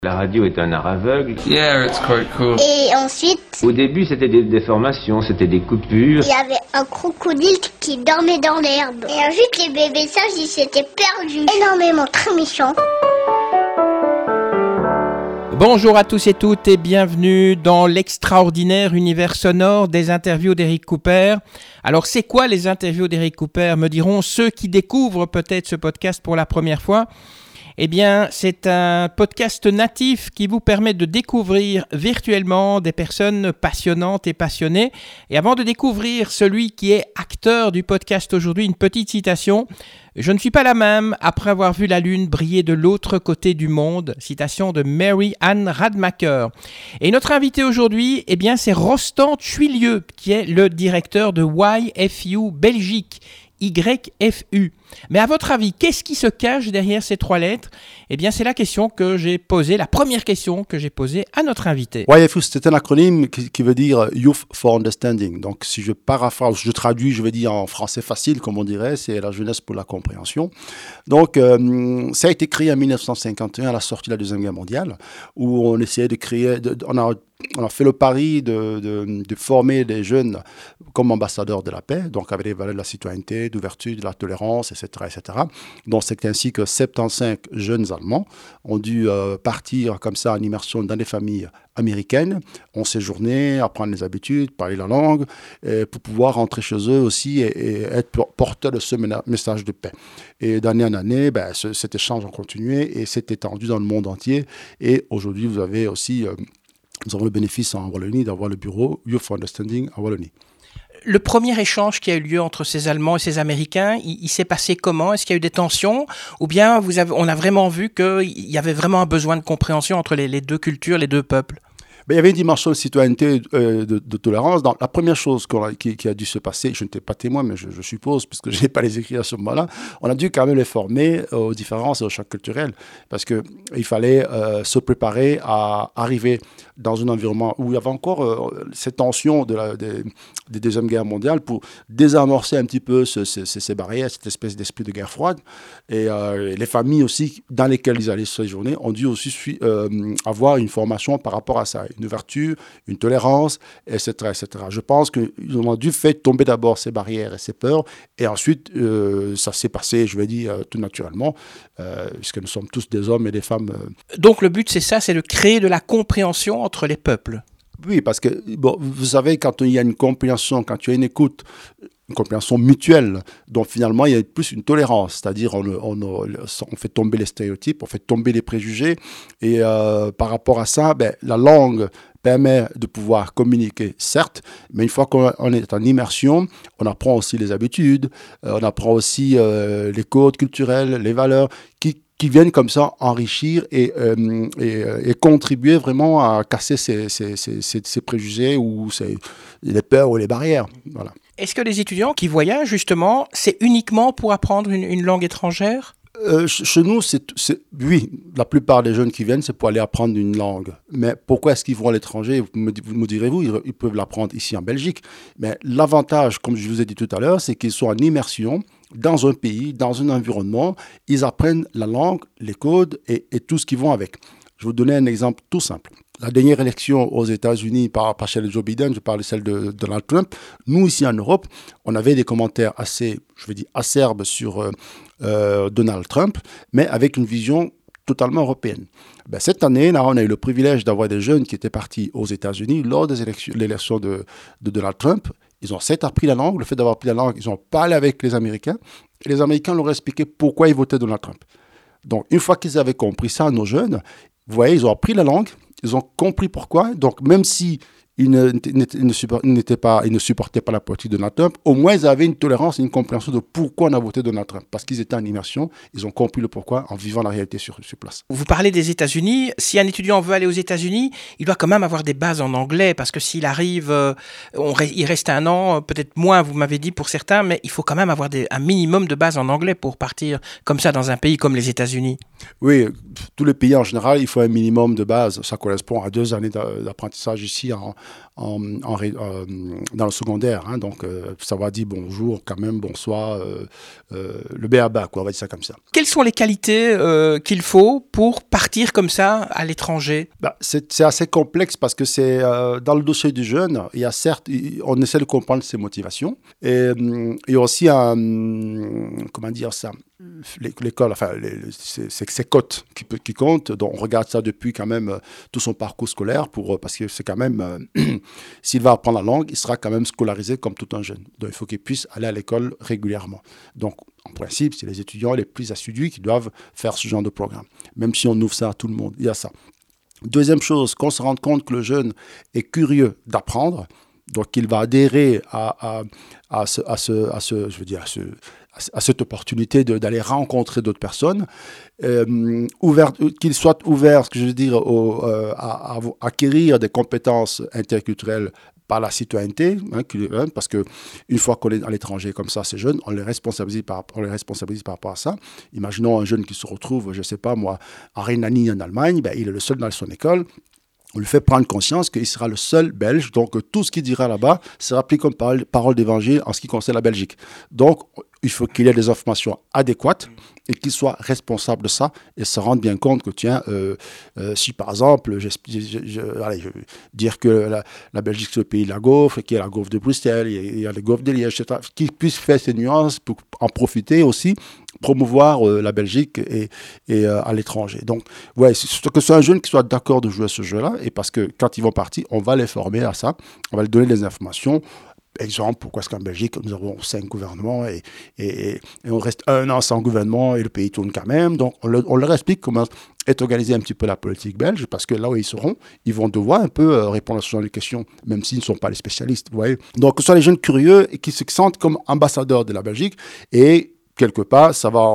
La radio est un art aveugle. Yeah, it's quite cool. Et ensuite, Au début, c'était des déformations, c'était des coupures. il y avait un crocodile qui dormait dans l'herbe. Et ensuite, les bébés sages, ils s'étaient perdus. Énormément, très méchants. Bonjour à tous et toutes et bienvenue dans l'extraordinaire univers sonore des interviews d'Eric Cooper. Alors c'est quoi les interviews d'Eric Cooper, me diront ceux qui découvrent peut-être ce podcast pour la première fois. Eh bien, c'est un podcast natif qui vous permet de découvrir virtuellement des personnes passionnantes et passionnées. Et avant de découvrir celui qui est acteur du podcast aujourd'hui, une petite citation. « Je ne suis pas la même après avoir vu la lune briller de l'autre côté du monde », citation de Mary Ann Radmacher. Et notre invité aujourd'hui, eh bien, c'est Rostand Thuilieu, qui est le directeur de YFU Belgique. YFU. Mais à votre avis, qu'est-ce qui se cache derrière ces trois lettres ? Eh bien, c'est la question que j'ai posée, la première question que j'ai posée à notre invité. YFU, c'est un acronyme qui veut dire Youth for Understanding. Donc, si je paraphrase, je traduis, je vais dire en français facile, comme on dirait, c'est la jeunesse pour la compréhension. Donc, ça a été créé en 1951 à la sortie de la Deuxième Guerre mondiale, où on essayait de créer, on a fait le pari de former des jeunes comme ambassadeurs de la paix, donc avec les valeurs de la citoyenneté, d'ouverture, de la tolérance, etc. etc. Donc c'est ainsi que 75 jeunes Allemands ont dû partir comme ça en immersion dans des familles américaines, ont séjourné, apprendre les habitudes, parler la langue, pour pouvoir rentrer chez eux aussi et être porteurs de ce message de paix. Et d'année en année, cet échange a continué et s'est étendu dans le monde entier. Et aujourd'hui, vous avez aussi... nous avons le bénéfice en Wallonie d'avoir le bureau Youth for Understanding en Wallonie. Le premier échange qui a eu lieu entre ces Allemands et ces Américains, il s'est passé comment ? Est-ce qu'il y a eu des tensions ? Ou bien on a vraiment vu qu'il y avait vraiment un besoin de compréhension entre les deux cultures, les deux peuples ? Il y avait une dimension de citoyenneté, de tolérance. Donc, la première chose qui a dû se passer, je n'étais pas témoin, mais je suppose, puisque je n'ai pas les écrits à ce moment-là, on a dû quand même les former aux différences et aux chocs culturels, parce qu'il fallait se préparer à arriver dans un environnement où il y avait encore ces tensions des Deuxième Guerre mondiale pour désamorcer un petit peu ces barrières, cette espèce d'esprit de guerre froide. Et les familles aussi dans lesquelles ils allaient séjourner ont dû aussi avoir une formation par rapport à ça. Une ouverture, une tolérance, etc., etc. Je pense qu'ils ont dû faire tomber d'abord ces barrières et ces peurs, et ensuite, ça s'est passé, je vais dire, tout naturellement, puisque nous sommes tous des hommes et des femmes. Donc le but, c'est ça, c'est de créer de la compréhension entre les peuples. Oui, parce que, vous savez, quand il y a une compréhension, quand tu as une écoute, une compréhension mutuelle, donc finalement il y a plus une tolérance, c'est-à-dire on fait tomber les stéréotypes, on fait tomber les préjugés, et par rapport à ça, la langue permet de pouvoir communiquer, certes, mais une fois qu'on est en immersion, on apprend aussi les habitudes, on apprend aussi les codes culturels, les valeurs qui viennent comme ça enrichir et contribuer vraiment à casser ces préjugés ou les peurs ou les barrières. Voilà. Est-ce que les étudiants qui voyagent, justement, c'est uniquement pour apprendre une langue étrangère ? Chez nous, oui, la plupart des jeunes qui viennent, c'est pour aller apprendre une langue. Mais pourquoi est-ce qu'ils vont à l'étranger ? Vous me direz-vous, ils peuvent l'apprendre ici en Belgique. Mais l'avantage, comme je vous ai dit tout à l'heure, c'est qu'ils sont en immersion dans un pays, dans un environnement. Ils apprennent la langue, les codes et tout ce qui va avec. Je vais vous donner un exemple tout simple. La dernière élection aux États-Unis par celle de Joe Biden, je parle de celle de Donald Trump. Nous, ici en Europe, on avait des commentaires assez, je vais dire, acerbes sur Donald Trump, mais avec une vision totalement européenne. Cette année, là, on a eu le privilège d'avoir des jeunes qui étaient partis aux États-Unis lors de l'élection de Donald Trump. Ils ont certes appris la langue, le fait d'avoir appris la langue, ils ont parlé avec les Américains, et les Américains leur ont expliqué pourquoi ils votaient Donald Trump. Donc, une fois qu'ils avaient compris ça, nos jeunes, vous voyez, ils ont appris la langue, ils ont compris pourquoi. Donc, même si ils ne supportaient pas la politique de Donald Trump, au moins ils avaient une tolérance et une compréhension de pourquoi on a voté Donald Trump. Parce qu'ils étaient en immersion, ils ont compris le pourquoi en vivant la réalité sur place. Vous parlez des États-Unis. Si un étudiant veut aller aux États-Unis, il doit quand même avoir des bases en anglais, parce que s'il arrive, il reste un an, peut-être moins, vous m'avez dit pour certains, mais il faut quand même avoir un minimum de bases en anglais pour partir comme ça dans un pays comme les États-Unis. Oui, tous les pays en général, il faut un minimum de base. Ça correspond à 2 années d'apprentissage ici dans le secondaire. Hein. Donc, ça va dire bonjour, quand même, bonsoir, le b.a.-ba, quoi, on va dire ça comme ça. Quelles sont les qualités qu'il faut pour partir comme ça à l'étranger? C'est assez complexe parce que c'est dans le dossier du jeune, il y a certes, on essaie de comprendre ses motivations. Et il y a aussi comment dire ça, l'école, enfin, c'est cotes qui comptent. Donc, on regarde ça depuis quand même tout son parcours scolaire parce que c'est quand même, s'il va apprendre la langue, il sera quand même scolarisé comme tout un jeune. Donc, il faut qu'il puisse aller à l'école régulièrement. Donc, en principe, c'est les étudiants les plus assidus qui doivent faire ce genre de programme. Même si on ouvre ça à tout le monde, il y a ça. Deuxième chose, qu'on se rende compte que le jeune est curieux d'apprendre, donc il va adhérer à cette opportunité d'aller rencontrer d'autres personnes, qu'il soit ouvert, à acquérir des compétences interculturelles par la citoyenneté, parce qu'une fois qu'on est à l'étranger comme ça, ces jeunes, on les responsabilise par rapport à ça. Imaginons un jeune qui se retrouve, je ne sais pas moi, en Rhénanie, en Allemagne, il est le seul dans son école. On lui fait prendre conscience qu'il sera le seul Belge, donc tout ce qu'il dira là-bas sera pris comme parole d'évangile en ce qui concerne la Belgique. Donc, il faut qu'il ait des informations adéquates et qu'il soit responsable de ça et se rende bien compte que, tiens, si par exemple, je veux dire que la Belgique c'est le pays de la gaufre, qu'il y a la gaufre de Bruxelles, il y a les gaufres de Liège, etc., qu'il puisse faire ces nuances pour en profiter aussi, promouvoir la Belgique et à l'étranger. Donc, ouais, que c'est un jeune qui soit d'accord de jouer à ce jeu-là, et parce que quand ils vont partir, on va les former à ça, on va leur donner des informations. Exemple, pourquoi est-ce qu'en Belgique, nous avons 5 gouvernements et on reste 1 an sans gouvernement et le pays tourne quand même. Donc, on leur explique comment est organisée un petit peu la politique belge, parce que là où ils seront, ils vont devoir un peu répondre à ce genre de questions, même s'ils ne sont pas les spécialistes, vous voyez. Donc, que ce soit les jeunes curieux et qui se sentent comme ambassadeurs de la Belgique, et quelque part,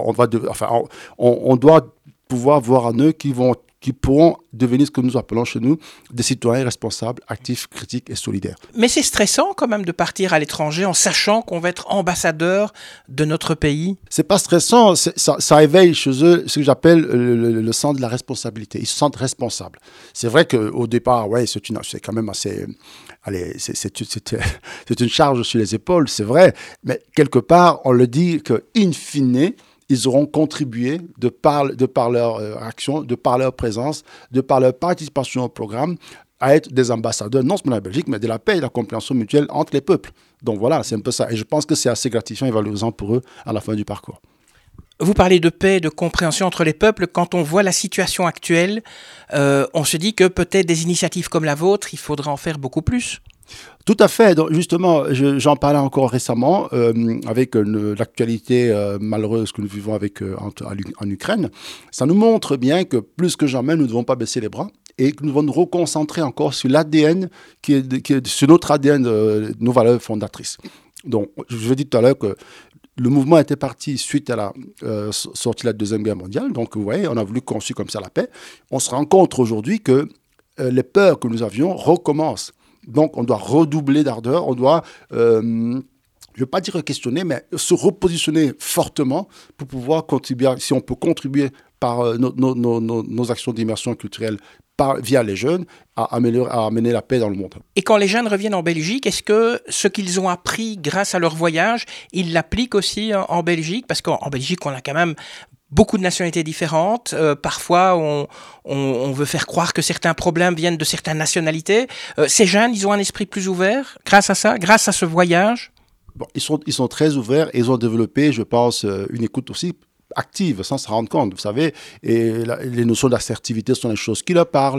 on doit pouvoir voir en eux qui pourront devenir ce que nous appelons chez nous des citoyens responsables, actifs, critiques et solidaires. Mais c'est stressant quand même de partir à l'étranger en sachant qu'on va être ambassadeur de notre pays. C'est pas stressant, ça éveille chez eux ce que j'appelle le sens de la responsabilité. Ils se sentent responsables. C'est vrai qu'au départ, ouais, c'est quand même assez... Allez, c'est une charge sur les épaules, c'est vrai, mais quelque part, on le dit qu'in fine, ils auront contribué de par leur action, de par leur présence, de par leur participation au programme, à être des ambassadeurs, non seulement de la Belgique, mais de la paix et de la compréhension mutuelle entre les peuples. Donc voilà, c'est un peu ça. Et je pense que c'est assez gratifiant et valorisant pour eux à la fin du parcours. Vous parlez de paix, de compréhension entre les peuples. Quand on voit la situation actuelle, on se dit que peut-être des initiatives comme la vôtre, il faudra en faire beaucoup plus. Tout à fait. Donc justement, j'en parlais encore récemment avec l'actualité malheureuse que nous vivons en Ukraine. Ça nous montre bien que plus que jamais, nous ne devons pas baisser les bras et que nous devons nous reconcentrer encore sur l'ADN, sur notre ADN, nos valeurs fondatrices. Donc, je vous ai dit tout à l'heure que le mouvement était parti suite à la sortie de la Deuxième Guerre mondiale. Donc, vous voyez, on a voulu construire comme ça la paix. On se rend compte aujourd'hui que les peurs que nous avions recommencent. Donc, on doit redoubler d'ardeur, on doit, je ne veux pas dire questionner, mais se repositionner fortement pour pouvoir contribuer, si on peut contribuer par nos actions d'immersion culturelle via les jeunes, à amener la paix dans le monde. Et quand les jeunes reviennent en Belgique, est-ce que ce qu'ils ont appris grâce à leur voyage, ils l'appliquent aussi en Belgique? Parce qu'en Belgique, on a quand même beaucoup de nationalités différentes. Parfois, on veut faire croire que certains problèmes viennent de certaines nationalités. Ces jeunes, ils ont un esprit plus ouvert grâce à ça, grâce à ce voyage? Bon, ils sont très ouverts et ils ont développé, je pense, une écoute aussi active, sans se rendre compte, vous savez, et les notions d'assertivité sont les choses qui leur parlent,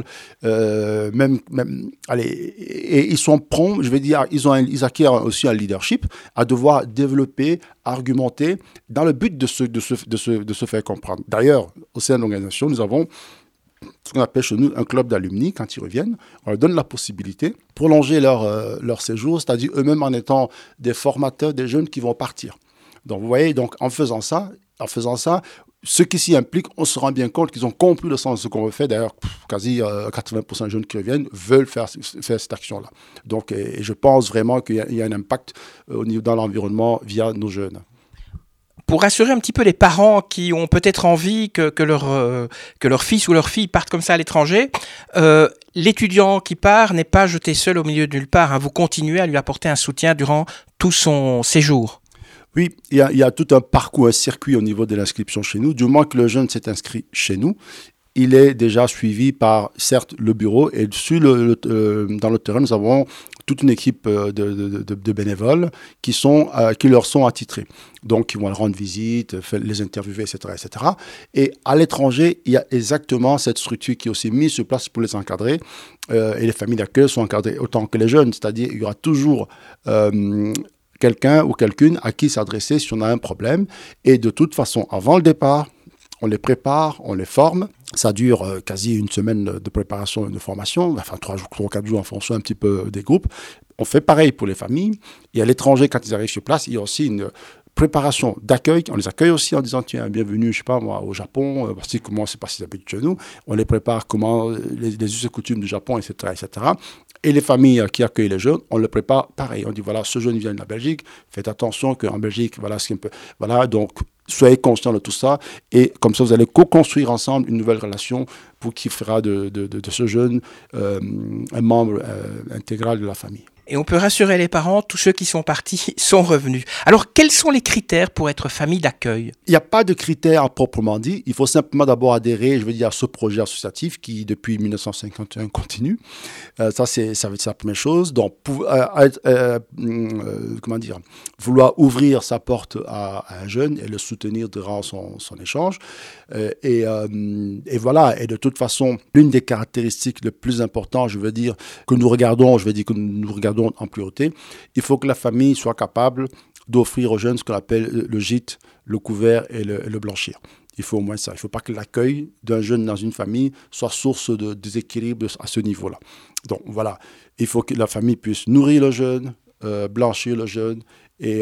et ils sont prompts, je vais dire, ils acquièrent aussi un leadership à devoir développer, argumenter, dans le but de se faire comprendre. D'ailleurs, au sein de l'organisation, nous avons ce qu'on appelle chez nous un club d'alumni. Quand ils reviennent, on leur donne la possibilité de prolonger leur séjour, c'est-à-dire eux-mêmes en étant des formateurs des jeunes qui vont partir. Donc, vous voyez, donc, en faisant ça, ceux qui s'y impliquent, on se rend bien compte qu'ils ont compris le sens de ce qu'on veut faire. D'ailleurs, quasi 80% des jeunes qui reviennent veulent faire cette action-là. Donc, et je pense vraiment qu'il y a un impact dans l'environnement via nos jeunes. pour rassurer un petit peu les parents qui ont peut-être envie que leur fils ou leur fille partent comme ça à l'étranger, l'étudiant qui part n'est pas jeté seul au milieu de nulle part, hein. Vous continuez à lui apporter un soutien durant tout son séjour. Oui, il y a tout un parcours, un circuit au niveau de l'inscription chez nous. Du moment que le jeune s'est inscrit chez nous, il est déjà suivi par, certes, le bureau. Et dans le terrain, nous avons toute une équipe de bénévoles qui leur sont attitrés. Donc, ils vont leur rendre visite, les interviewer, etc., etc. Et à l'étranger, il y a exactement cette structure qui est aussi mise sur place pour les encadrer. Et les familles d'accueil sont encadrées autant que les jeunes. C'est-à-dire, il y aura toujours quelqu'un ou quelqu'une à qui s'adresser si on a un problème. Et de toute façon, avant le départ, on les prépare, on les forme. Ça dure quasi une semaine de préparation et de formation, enfin 3 ou 4 jours en fonction un petit peu des groupes. On fait pareil pour les familles. Et à l'étranger, quand ils arrivent sur place, il y a aussi une préparation d'accueil. On les accueille aussi en disant, tiens, bienvenue, je sais pas moi, au Japon, voici comment c'est passé d'habitude chez nous. On les prépare comment les us et coutumes du Japon, etc., etc. Et les familles qui accueillent les jeunes, on les prépare pareil. On dit, voilà, ce jeune vient de la Belgique, faites attention qu'en Belgique, voilà ce qu'il peut. Voilà, donc, soyez conscients de tout ça. Et comme ça, vous allez co-construire ensemble une nouvelle relation pour qui fera de ce jeune un membre intégral de la famille. Et on peut rassurer les parents, tous ceux qui sont partis sont revenus. Alors, quels sont les critères pour être famille d'accueil ? Il n'y a pas de critères à proprement dit. Il faut simplement d'abord adhérer, je veux dire, à ce projet associatif qui, depuis 1951, continue. Ça va être la première chose. Donc, vouloir ouvrir sa porte à un jeune et le soutenir durant son échange. Et voilà. Et de toute façon, l'une des caractéristiques les plus importantes, que nous regardons en priorité, il faut que la famille soit capable d'offrir aux jeunes ce qu'on appelle le gîte, le couvert et le blanchir. Il faut au moins ça. Il ne faut pas que l'accueil d'un jeune dans une famille soit source de déséquilibre à ce niveau-là. Donc voilà, il faut que la famille puisse nourrir le jeune, blanchir le jeune et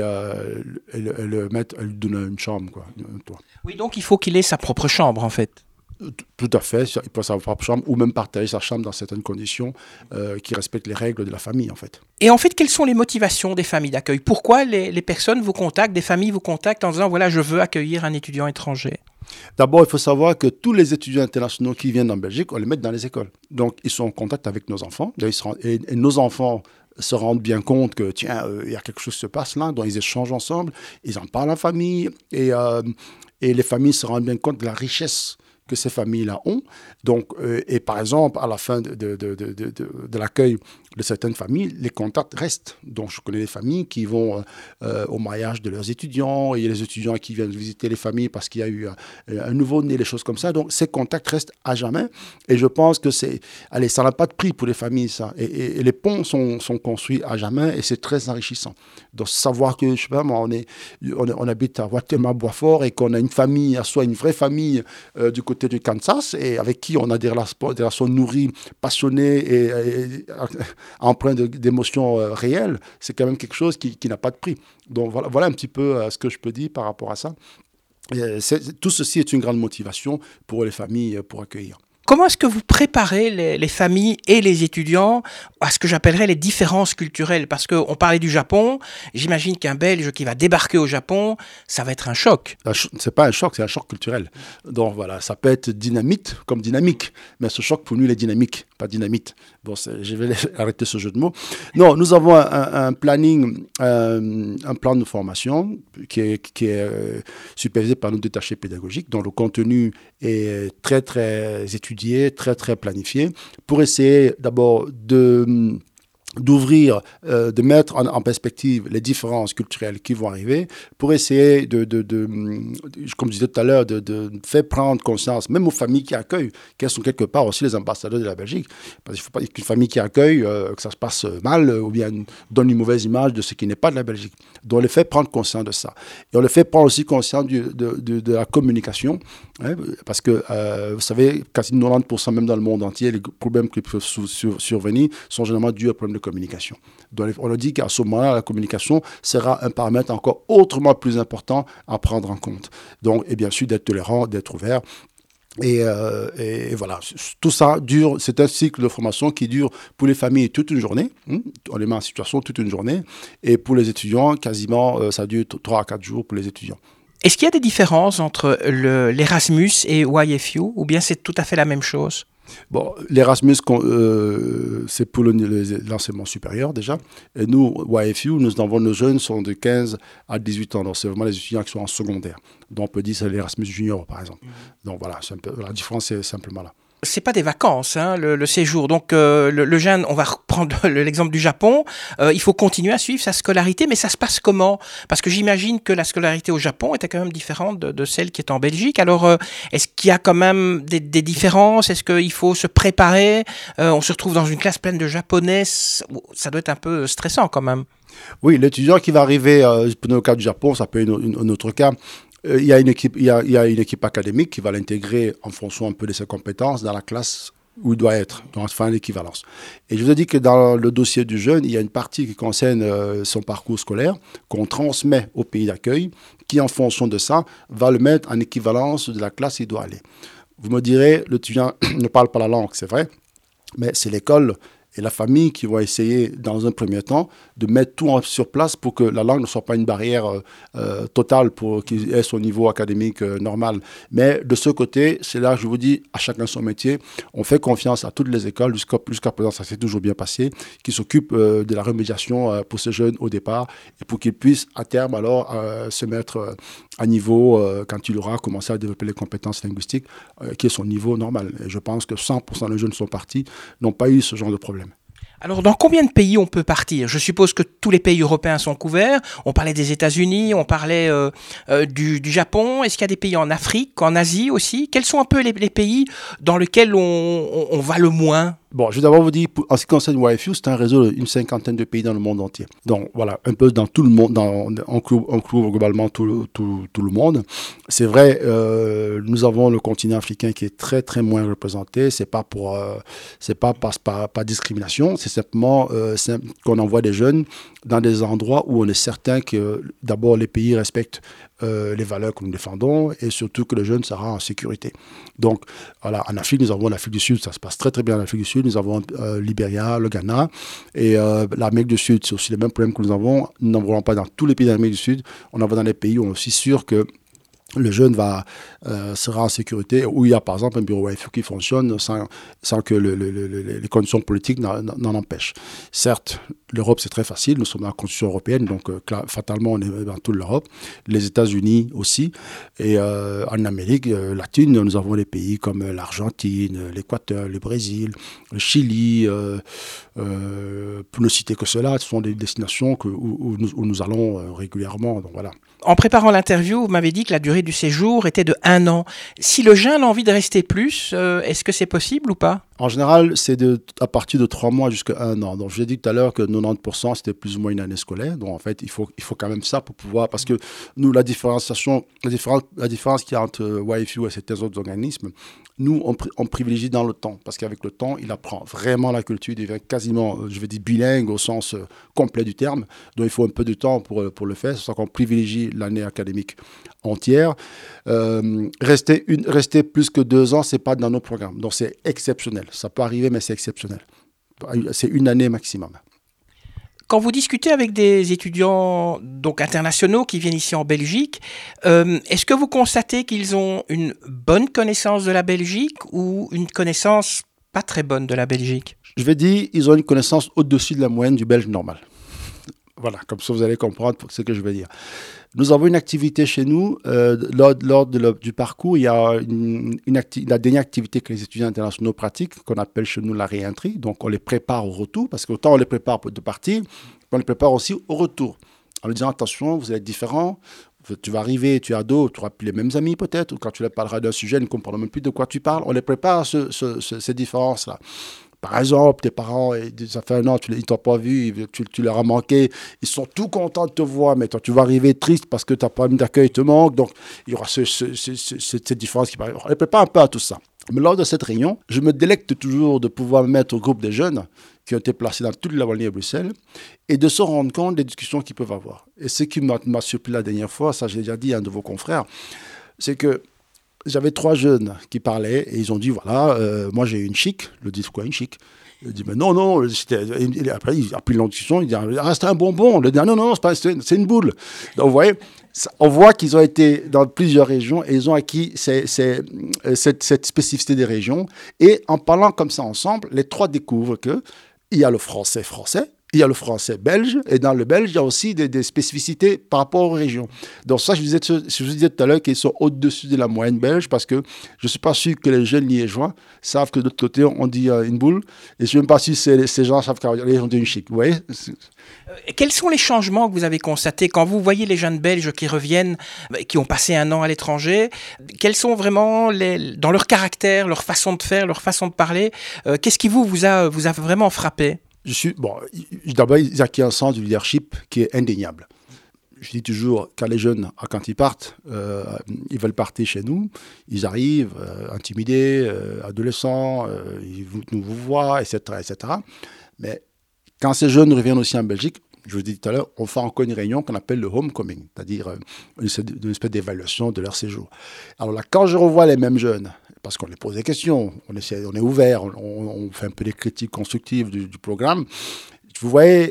lui donner une chambre, quoi, un toit. Oui, donc il faut qu'il ait sa propre chambre en fait. Tout à fait, il peut avoir sa propre chambre ou même partager sa chambre dans certaines conditions qui respectent les règles de la famille en fait. Et en fait, quelles sont les motivations des familles d'accueil ? Pourquoi les personnes vous contactent, des familles vous contactent en disant voilà, je veux accueillir un étudiant étranger ? D'abord, il faut savoir que tous les étudiants internationaux qui viennent en Belgique, on les met dans les écoles. Donc, ils sont en contact avec nos enfants et nos enfants se rendent bien compte que, tiens, il y a quelque chose qui se passe là, donc ils échangent ensemble, ils en parlent en famille et les familles se rendent bien compte de la richesse que ces familles-là ont. Donc, et par exemple, à la fin de l'accueil de certaines familles, les contacts restent. Donc, je connais des familles qui vont au mariage de leurs étudiants, et il y a les étudiants qui viennent visiter les familles parce qu'il y a eu un nouveau-né, les choses comme ça. Donc, ces contacts restent à jamais. Et je pense que ça n'a pas de prix pour les familles, ça. Et les ponts sont construits à jamais, et c'est très enrichissant. Donc, savoir que, je sais pas, moi, on habite à Waterma-Boisfort et qu'on a une famille, soit une vraie famille du côté du Kansas, et avec qui on a des relations nourries, passionnées et empreintes d'émotions réelles, c'est quand même quelque chose qui n'a pas de prix. Donc voilà un petit peu ce que je peux dire par rapport à ça. Tout ceci est une grande motivation pour les familles pour accueillir. Comment est-ce que vous préparez les familles et les étudiants à ce que j'appellerais les différences culturelles ? Parce qu'on parlait du Japon, j'imagine qu'un Belge qui va débarquer au Japon, ça va être un choc. C'est pas un choc, c'est un choc culturel. Donc voilà, ça peut être dynamite comme dynamique, mais ce choc pour nous il est dynamique, pas dynamite. Bon, je vais arrêter ce jeu de mots. Non, nous avons un planning, un plan de formation qui est supervisé par nos détachés pédagogiques, dont le contenu est très très étudié, très très planifié, pour essayer d'abord d'ouvrir, de mettre en perspective les différences culturelles qui vont arriver, pour essayer comme je disais tout à l'heure, de faire prendre conscience, même aux familles qui accueillent, qu'elles sont quelque part aussi les ambassadeurs de la Belgique. Parce qu'il ne faut pas qu'une famille qui accueille, que ça se passe mal, ou bien donne une mauvaise image de ce qui n'est pas de la Belgique. Donc on les fait prendre conscience de ça. Et on les fait prendre aussi conscience de la communication, hein, parce que, vous savez, quasi 90% même dans le monde entier, les problèmes qui peuvent survenir sont généralement dus à problèmes de communication. Donc, on a dit qu'à ce moment-là, la communication sera un paramètre encore autrement plus important à prendre en compte. Donc, et bien sûr, d'être tolérant, d'être ouvert. Et voilà, tout ça dure, c'est un cycle de formation qui dure pour les familles toute une journée. On les met en situation toute une journée. Et pour les étudiants, quasiment, ça dure 3 à 4 jours pour les étudiants. Est-ce qu'il y a des différences entre l'Erasmus et YFU, ou bien c'est tout à fait la même chose? Bon, l'Erasmus, c'est pour l'enseignement supérieur déjà. Et nous, YFU, nous avons nos jeunes sont de 15 à 18 ans. Donc, c'est vraiment les étudiants qui sont en secondaire. Donc, on peut dire que c'est l'Erasmus Junior, par exemple. Donc, voilà, la différence, c'est simplement là. C'est pas des vacances, hein, le séjour. Donc, le jeune, on va reprendre l'exemple du Japon, il faut continuer à suivre sa scolarité, mais ça se passe comment? Parce que j'imagine que la scolarité au Japon était quand même différente de celle qui est en Belgique. Alors, est-ce qu'il y a quand même des différences? Est-ce qu'il faut se préparer? On se retrouve dans une classe pleine de Japonais. Ça doit être un peu stressant quand même. Oui, l'étudiant qui va arriver, dans le cas du Japon, ça peut être un autre cas. Il y a une équipe académique qui va l'intégrer en fonction un peu de ses compétences dans la classe où il doit être, donc faire l'équivalence. Et je vous ai dit que dans le dossier du jeune, il y a une partie qui concerne son parcours scolaire qu'on transmet au pays d'accueil, qui en fonction de ça va le mettre en équivalence de la classe où il doit aller. Vous me direz, l'étudiant ne parle pas la langue, c'est vrai, mais c'est l'école et la famille qui vont essayer, dans un premier temps, de mettre tout sur place pour que la langue ne soit pas une barrière totale pour qu'il ait son niveau académique normal. Mais de ce côté, c'est là que je vous dis, à chacun son métier. On fait confiance à toutes les écoles, jusqu'à présent, ça s'est toujours bien passé, qui s'occupent de la remédiation pour ces jeunes au départ, et pour qu'ils puissent, à terme, alors, se mettre à niveau, quand il aura commencé à développer les compétences linguistiques, qui est son niveau normal. Et je pense que 100% des jeunes sont partis, n'ont pas eu ce genre de problème. Alors, dans combien de pays on peut partir? Je suppose que tous les pays européens sont couverts. On parlait des États-Unis, on parlait du Japon. Est-ce qu'il y a des pays en Afrique, en Asie aussi? Quels sont un peu les pays dans lesquels on va le moins? Bon, je vais d'abord vous dire, en ce qui concerne YFU, c'est un réseau d'une 50aine de pays dans le monde entier. Donc voilà, un peu dans tout le monde, on couvre globalement tout le monde. C'est vrai, nous avons le continent africain qui est très très moins représenté. C'est pas par discrimination, c'est simplement qu'on envoie des jeunes dans des endroits où on est certain que d'abord les pays respectent les valeurs que nous défendons et surtout que le jeune sera en sécurité. Donc voilà, en Afrique, nous avons l'Afrique du Sud, ça se passe très très bien en Afrique du Sud, nous avons Libéria, le Ghana et l'Amérique du Sud, c'est aussi les mêmes problèmes que nous avons. Nous n'en voulons pas dans tous les pays d'Amérique du Sud, on en va dans les pays où on est aussi sûr que le jeune sera en sécurité, où il y a par exemple un bureau YFU qui fonctionne sans que les conditions politiques n'en empêchent. Certes, l'Europe c'est très facile, nous sommes dans la Constitution européenne, donc fatalement on est dans toute l'Europe, les États-Unis aussi, et en Amérique latine, nous avons des pays comme l'Argentine, l'Équateur, le Brésil, le Chili, pour ne citer que cela, ce sont des destinations où nous allons régulièrement, donc voilà. En préparant l'interview, vous m'avez dit que la durée du séjour était de 1 an. Si le jeune a envie de rester plus, est-ce que c'est possible ou pas? En général, c'est à partir de 3 mois jusqu'à 1 an. Donc, je l'ai dit tout à l'heure que 90%, c'était plus ou moins une année scolaire. Donc, en fait, il faut quand même ça pour pouvoir... Parce que nous, la différence qu'il y a entre YFU et ces autres organismes, nous, on privilégie dans le temps. Parce qu'avec le temps, il apprend vraiment la culture. Il devient quasiment, je vais dire, bilingue au sens complet du terme. Donc, il faut un peu de temps pour le faire. C'est pour ça qu'on privilégie l'année académique entière. Rester plus que 2 ans, c'est pas dans nos programmes. Donc, c'est exceptionnel. Ça peut arriver, mais c'est exceptionnel. C'est 1 année maximum. Quand vous discutez avec des étudiants donc internationaux qui viennent ici en Belgique, est-ce que vous constatez qu'ils ont une bonne connaissance de la Belgique ou une connaissance pas très bonne de la Belgique? Je vais dire, ils ont une connaissance au-dessus de la moyenne du Belge normal. Voilà, comme ça vous allez comprendre ce que je veux dire. Nous avons une activité chez nous, lors du parcours, il y a la dernière activité que les étudiants internationaux pratiquent, qu'on appelle chez nous la réentrie. Donc on les prépare au retour, parce qu'autant on les prépare pour de partir, on les prépare aussi au retour. En leur disant, attention, vous êtes différents, tu vas arriver, tu es ado, tu n'auras plus les mêmes amis peut-être, ou quand tu leur parleras d'un sujet, ils ne comprendront même plus de quoi tu parles. On les prépare à ces différences-là. Par exemple, tes parents, ça fait 1 an, ils ne t'ont pas vu, tu leur as manqué, ils sont tout contents de te voir, mais toi, tu vas arriver triste parce que ta famille d'accueil te manque, donc il y aura cette différence qui paraît. On les prépare un peu à tout ça. Mais lors de cette réunion, je me délecte toujours de pouvoir me mettre au groupe des jeunes qui ont été placés dans toute la Wallonie à Bruxelles et de se rendre compte des discussions qu'ils peuvent avoir. Et ce qui m'a surpris la dernière fois, ça j'ai déjà dit à un de vos confrères, c'est que j'avais 3 jeunes qui parlaient et ils ont dit, voilà, moi j'ai une chic. Je dis, quoi une chic? Il dit, mais non, après il a pris une longue discussion, il dit, ah, c'est un bonbon. Il dit, non, c'est une boule. Donc vous voyez, On voit qu'ils ont été dans plusieurs régions et ils ont acquis cette spécificité des régions. Et en parlant comme ça ensemble, les trois découvrent qu'il y a le français, il y a le français belge, et dans le belge, il y a aussi des spécificités par rapport aux régions. Donc ça, je vous disais tout à l'heure qu'ils sont au-dessus de la moyenne belge, parce que je ne suis pas sûr que les jeunes liégeois savent que de l'autre côté, on dit une boule, et je ne suis même pas sûr que ces gens savent qu'ils ont dit une chic. Vous voyez ? Quels sont les changements que vous avez constatés quand vous voyez les jeunes Belges qui reviennent, qui ont passé un an à l'étranger? Quels sont vraiment, dans leur caractère, leur façon de faire, leur façon de parler, qu'est-ce qui vous a vraiment frappé? D'abord, ils acquièrent un sens du leadership qui est indéniable. Je dis toujours, quand les jeunes, quand ils partent, ils veulent partir chez nous, ils arrivent intimidés, adolescents, ils nous voient, etc., etc. Mais quand ces jeunes reviennent aussi en Belgique, je vous dis tout à l'heure, on fait encore une réunion qu'on appelle le homecoming, c'est-à-dire une espèce d'évaluation de leur séjour. Alors là, quand je revois les mêmes jeunes, parce qu'on les pose des questions, on est ouvert, on fait un peu des critiques constructives du programme. Vous voyez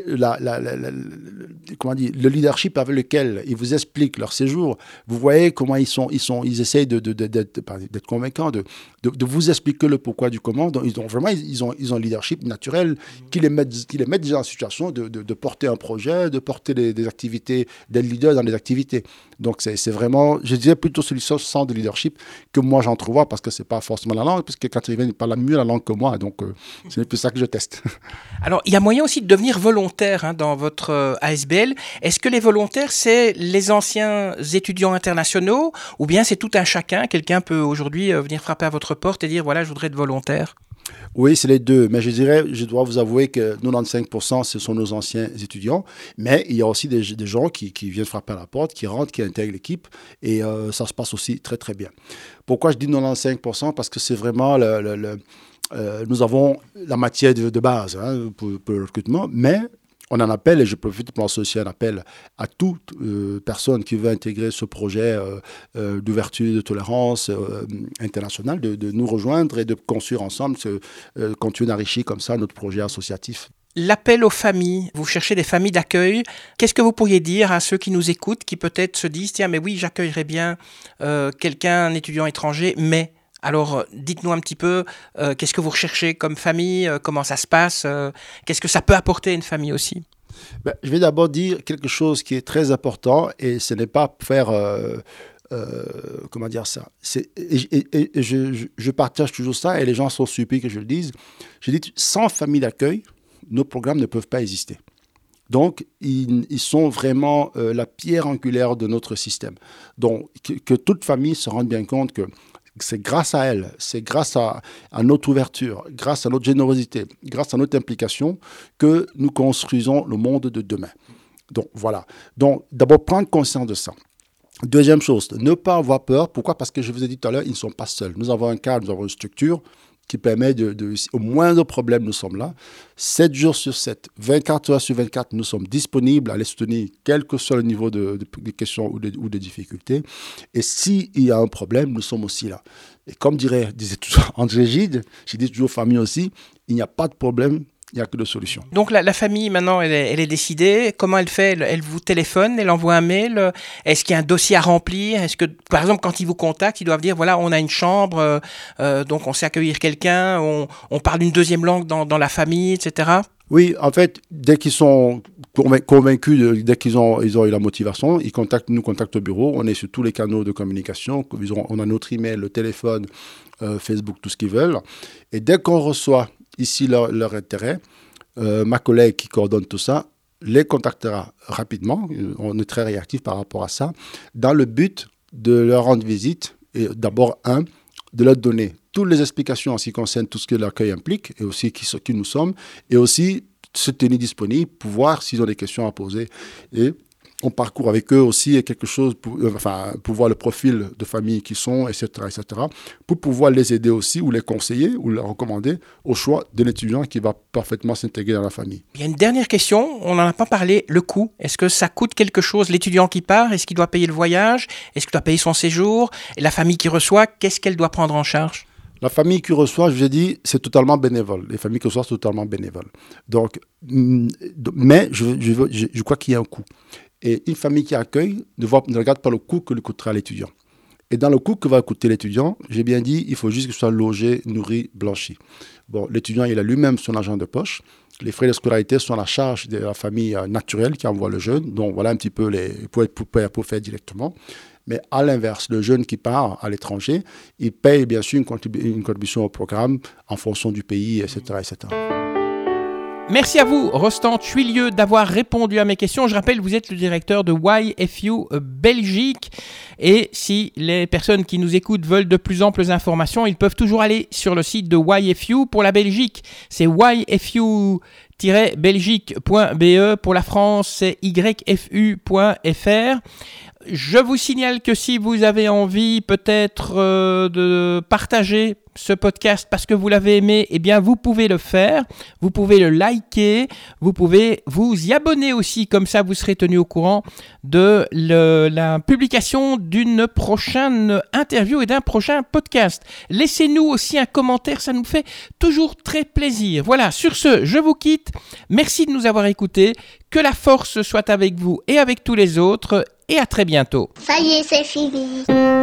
le leadership avec lequel ils vous expliquent leur séjour. Vous voyez comment ils essayent d'être convaincants, de vous expliquer le pourquoi du comment. Donc, ils ont un leadership naturel qui les met déjà en situation de porter un projet, de porter des activités, d'être leader dans des activités. Donc c'est vraiment, je dirais plutôt celui-ci sens de leadership que moi j'entrevois, parce que c'est pas forcément la langue, parce que quand ils viennent, ils parlent mieux la langue que moi. Donc c'est un peu ça que je teste. Alors il y a moyen aussi de devenir volontaire dans votre ASBL. Est-ce que les volontaires, c'est les anciens étudiants internationaux, ou bien c'est tout un chacun? Quelqu'un peut aujourd'hui venir frapper à votre porte et dire voilà, je voudrais être volontaire? Oui, c'est les deux. Mais je dois vous avouer que 95%, ce sont nos anciens étudiants. Mais il y a aussi des gens qui viennent frapper à la porte, qui rentrent, qui intègrent l'équipe. Et ça se passe aussi très, très bien. Pourquoi je dis 95%? Parce que c'est vraiment nous avons la matière de base pour le recrutement. Mais on en appelle, et je profite pour lancer aussi un appel à toute personne qui veut intégrer ce projet d'ouverture et de tolérance internationale, de nous rejoindre et de construire ensemble, continuer d'enrichir comme ça notre projet associatif. L'appel aux familles, vous cherchez des familles d'accueil. Qu'est-ce que vous pourriez dire à ceux qui nous écoutent, qui peut-être se disent « Tiens, mais oui, j'accueillerais bien quelqu'un, un étudiant étranger, mais… » Alors, dites-nous un petit peu, qu'est-ce que vous recherchez comme famille, comment ça se passe, qu'est-ce que ça peut apporter à une famille aussi? Je vais d'abord dire quelque chose qui est très important, et ce n'est pas faire, comment dire ça, je partage toujours ça, et les gens sont surpris que je le dise. Je dis, sans famille d'accueil, nos programmes ne peuvent pas exister. Donc, ils sont vraiment la pierre angulaire de notre système. Donc, que toute famille se rende bien compte que c'est grâce à elle, c'est grâce à notre ouverture, grâce à notre générosité, grâce à notre implication que nous construisons le monde de demain. Donc voilà. Donc d'abord prendre conscience de ça. Deuxième chose, ne pas avoir peur. Pourquoi? Parce que je vous ai dit tout à l'heure, ils ne sont pas seuls. Nous avons un cadre, nous avons une structure qui permet au moindre problème, nous sommes là. 7 jours sur 7, 24 heures sur 24, nous sommes disponibles à les soutenir, quel que soit le niveau de questions ou de difficultés. Et s'il y a un problème, nous sommes aussi là. Et comme disait toujours André Gide, je dis toujours aux familles aussi, il n'y a pas de problème, il n'y a que de solutions. Donc la famille, maintenant, elle est décidée. Comment elle fait? Elle vous téléphone, elle envoie un mail? Est-ce qu'il y a un dossier à remplir? Est-ce que, par exemple, quand ils vous contactent, ils doivent dire, voilà, on a une chambre, donc on sait accueillir quelqu'un, on parle une deuxième langue dans la famille, etc.? Oui, en fait, dès qu'ils sont convaincus, dès qu'ils ont eu la motivation, ils nous contactent au bureau. On est sur tous les canaux de communication. On a notre email, le téléphone, Facebook, tout ce qu'ils veulent. Et dès qu'on reçoit ici leur intérêt, ma collègue qui coordonne tout ça les contactera rapidement. On est très réactif par rapport à ça, dans le but de leur rendre visite et d'abord, de leur donner toutes les explications en ce qui concerne tout ce que l'accueil implique et aussi qui nous sommes, et aussi se tenir disponible pour voir s'ils ont des questions à poser. Et on parcourt avec eux aussi quelque chose pour voir le profil de famille qu'ils sont, etc., pour pouvoir les aider aussi, ou les conseiller, ou les recommander au choix de l'étudiant qui va parfaitement s'intégrer dans la famille. Il y a une dernière question, on n'en a pas parlé, le coût. Est-ce que ça coûte quelque chose, l'étudiant qui part? Est-ce qu'il doit payer le voyage? Est-ce qu'il doit payer son séjour? Et la famille qui reçoit, qu'est-ce qu'elle doit prendre en charge? La famille qui reçoit, je vous ai dit, c'est totalement bénévole. Les familles qui reçoivent, c'est totalement bénévole. Donc, mais je crois qu'il y a un coût. Et une famille qui accueille ne regarde pas le coût que lui coûtera l'étudiant. Et dans le coût que va coûter l'étudiant, j'ai bien dit, il faut juste qu'il soit logé, nourri, blanchi. Bon, l'étudiant, il a lui-même son argent de poche. Les frais de scolarité sont à la charge de la famille naturelle qui envoie le jeune. Donc, voilà un petit peu pour faire directement. Mais à l'inverse, le jeune qui part à l'étranger, il paye bien sûr une contribution au programme en fonction du pays, etc., etc. Merci à vous, Rostand Thuilieu, d'avoir répondu à mes questions. Je rappelle, vous êtes le directeur de YFU Belgique. Et si les personnes qui nous écoutent veulent de plus amples informations, ils peuvent toujours aller sur le site de YFU. Pour la Belgique, c'est yfu-belgique.be. Pour la France, c'est yfu.fr. Je vous signale que si vous avez envie peut-être de partager ce podcast parce que vous l'avez aimé, eh bien vous pouvez le faire, vous pouvez le liker, vous pouvez vous y abonner aussi, comme ça vous serez tenu au courant de la publication d'une prochaine interview et d'un prochain podcast. Laissez-nous aussi un commentaire, ça nous fait toujours très plaisir. Voilà, sur ce, je vous quitte. Merci de nous avoir écoutés. Que la force soit avec vous et avec tous les autres. Et à très bientôt. Ça y est, c'est fini.